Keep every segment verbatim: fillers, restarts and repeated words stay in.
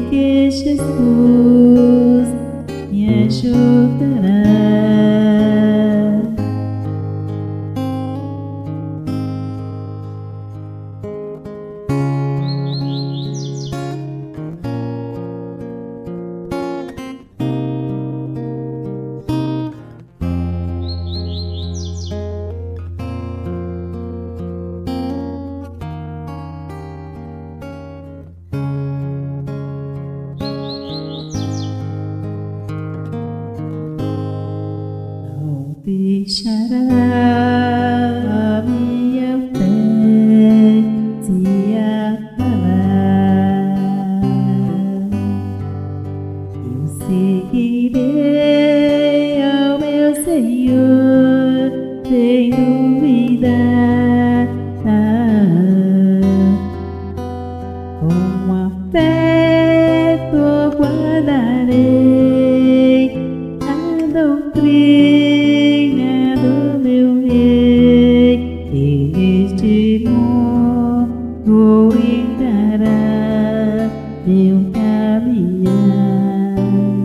que Jesus me ajudará. Deixará a minha fé se abalar. Eu seguirei ao meu Senhor sem dúvida. Com afeto guardarei a doutrina do meu Rei, e este mundo entrará meu caminhar.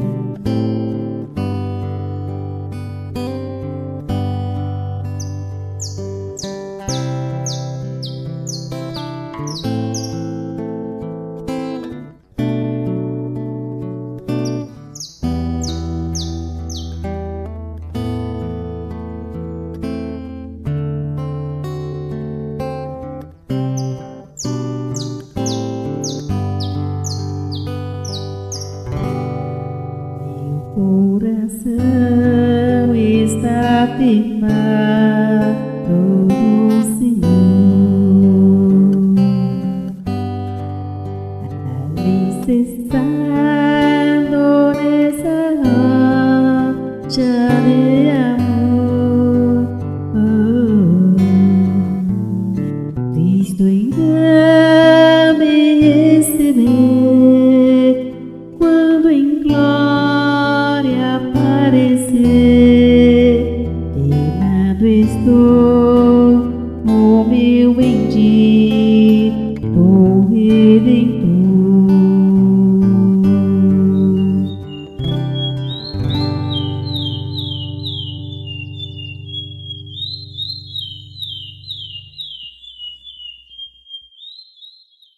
Coração está firmado no Senhor, alicerçado nessa rocha.